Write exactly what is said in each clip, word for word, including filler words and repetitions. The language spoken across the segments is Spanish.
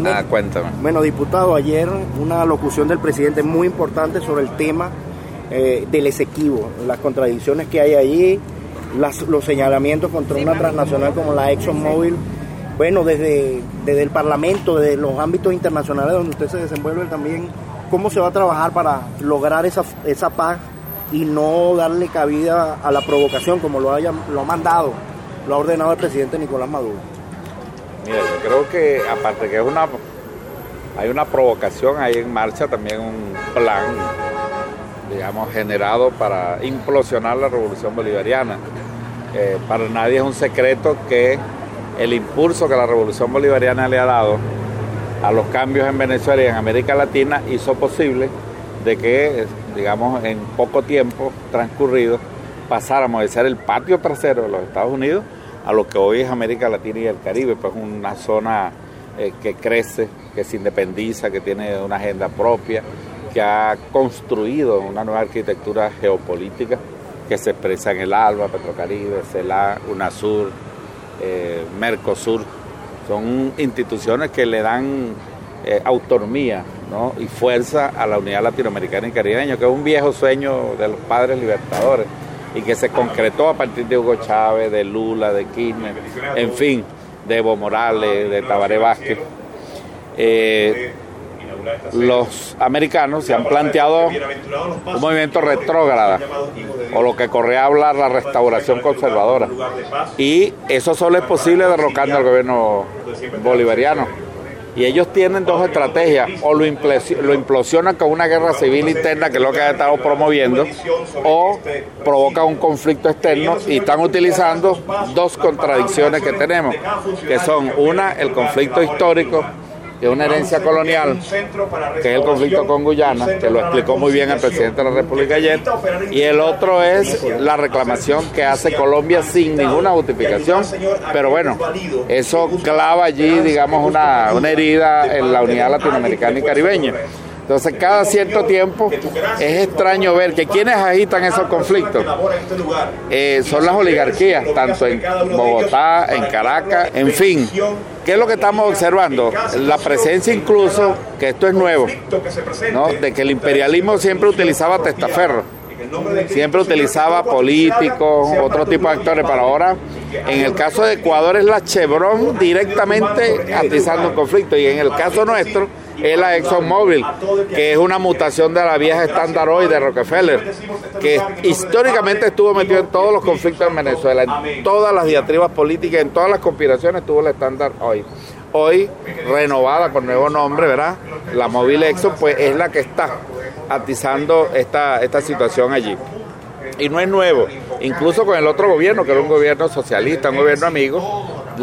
Nada, cuéntame. Bueno, diputado, ayer una locución del presidente muy importante sobre el tema eh, del Esequibo, las contradicciones que hay allí, las, los señalamientos contra una transnacional como la ExxonMobil. Bueno, desde, desde el Parlamento, desde los ámbitos internacionales donde usted se desenvuelve también, ¿cómo se va a trabajar para lograr esa, esa paz y no darle cabida a la provocación como lo, haya, lo ha mandado, lo ha ordenado el presidente Nicolás Maduro? Mira, yo creo que aparte que es una hay una provocación ahí en marcha, también un plan, digamos, generado para implosionar la revolución bolivariana. Eh, para nadie es un secreto que el impulso que la revolución bolivariana le ha dado a los cambios en Venezuela y en América Latina hizo posible de que, digamos, en poco tiempo transcurrido pasáramos de ser el patio trasero de los Estados Unidos a lo que hoy es América Latina y el Caribe, pues una zona eh, que crece, que se independiza, que tiene una agenda propia, que ha construido una nueva arquitectura geopolítica que se expresa en el ALBA, Petrocaribe, CELAC, UNASUR, eh, Mercosur. Son instituciones que le dan eh, autonomía, ¿no?, y fuerza a la unidad latinoamericana y caribeña, que es un viejo sueño de los padres libertadores y que se concretó a partir de Hugo Chávez, de Lula, de Kirchner, en fin, de Evo Morales, de Tabaré Vázquez. Eh, los americanos se han planteado un movimiento retrógrada, o lo que Correa habla, la restauración conservadora, y eso solo es posible derrocando al gobierno bolivariano. Y ellos tienen dos estrategias: o lo, lo implosionan con una guerra civil interna, que es lo que han estado promoviendo, o provoca un conflicto externo, y están utilizando dos contradicciones que tenemos, que son una, el conflicto histórico, que es una herencia colonial, que es el conflicto con Guyana, que lo explicó muy bien el presidente de la República ayer, y el otro es la reclamación que hace Colombia sin ninguna justificación, pero bueno, eso clava allí, digamos, una, una herida en la unidad latinoamericana y caribeña. Entonces, cada cierto tiempo es extraño ver que quienes agitan esos conflictos eh, son las oligarquías, tanto en Bogotá, en Caracas, en fin. ¿Qué es lo que estamos observando? La presencia incluso, que esto es nuevo, ¿no?, de que el imperialismo siempre utilizaba testaferros, siempre utilizaba políticos, otro tipo de actores, para ahora, en el caso de Ecuador es la Chevron directamente atizando un conflicto, y en el caso nuestro es la ExxonMobil, que es una mutación de la vieja Standard Oil de Rockefeller, que históricamente estuvo metido en todos los conflictos en Venezuela, en todas las diatribas políticas, en todas las conspiraciones estuvo la Standard Oil. Hoy, renovada con nuevo nombre, ¿verdad?, la Mobil Exxon, pues es la que está atizando esta, esta situación allí. Y no es nuevo, incluso con el otro gobierno, que era un gobierno socialista, un gobierno amigo,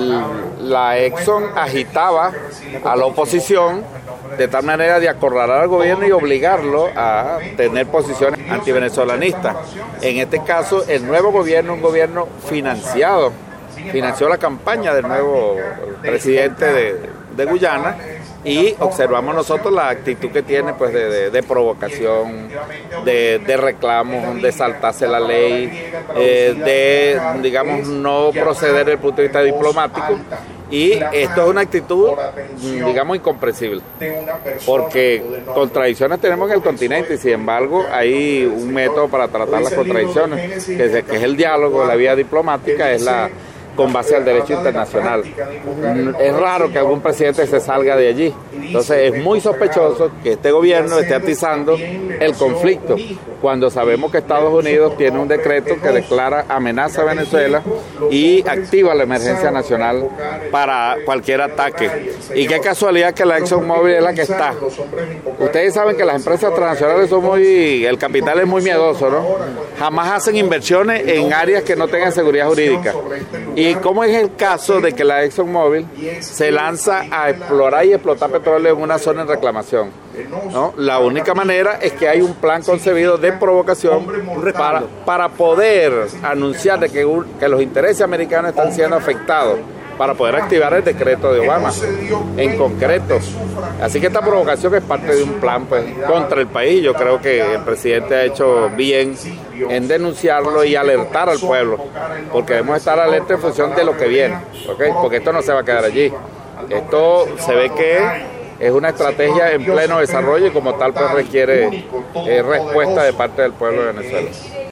la Exxon agitaba a la oposición de tal manera de acorralar al gobierno y obligarlo a tener posiciones antivenezolanistas. En este caso, el nuevo gobierno, un gobierno financiado, financió la campaña del nuevo presidente de, de Guyana, y observamos nosotros la actitud que tiene, pues, de, de, de provocación, de, de reclamos, de saltarse la ley, eh, de, digamos, no proceder desde el punto de vista diplomático. Y esto es una actitud, digamos, incomprensible, porque contradicciones tenemos en el continente, y sin embargo hay un método para tratar las contradicciones, que es, que es el diálogo, la vía diplomática, es la con base al derecho internacional. Es raro que algún presidente se salga de allí. Entonces es muy sospechoso que este gobierno esté atizando el conflicto, cuando sabemos que Estados Unidos tiene un decreto que declara amenaza a Venezuela y activa la emergencia nacional para cualquier ataque. Y qué casualidad que la ExxonMobil es la que está. Ustedes saben que las empresas transnacionales son muy... el capital es muy miedoso, ¿no? Jamás hacen inversiones en áreas que no tengan seguridad jurídica. Y como es el caso de que la ExxonMobil se lanza a explorar y explotar petróleo en una zona en reclamación, ¿no? La única manera es que hay un plan concebido de provocación para, para poder anunciar de que, que los intereses americanos están siendo afectados, para poder activar el decreto de Obama en concreto. Así que esta provocación es parte de un plan, pues, contra el país. Yo creo que el presidente ha hecho bien en denunciarlo y alertar al pueblo, porque debemos estar alerta en función de lo que viene, ¿okay? Porque esto no se va a quedar allí. Esto se ve que es una estrategia en pleno desarrollo y como tal pues requiere eh, respuesta de parte del pueblo de Venezuela.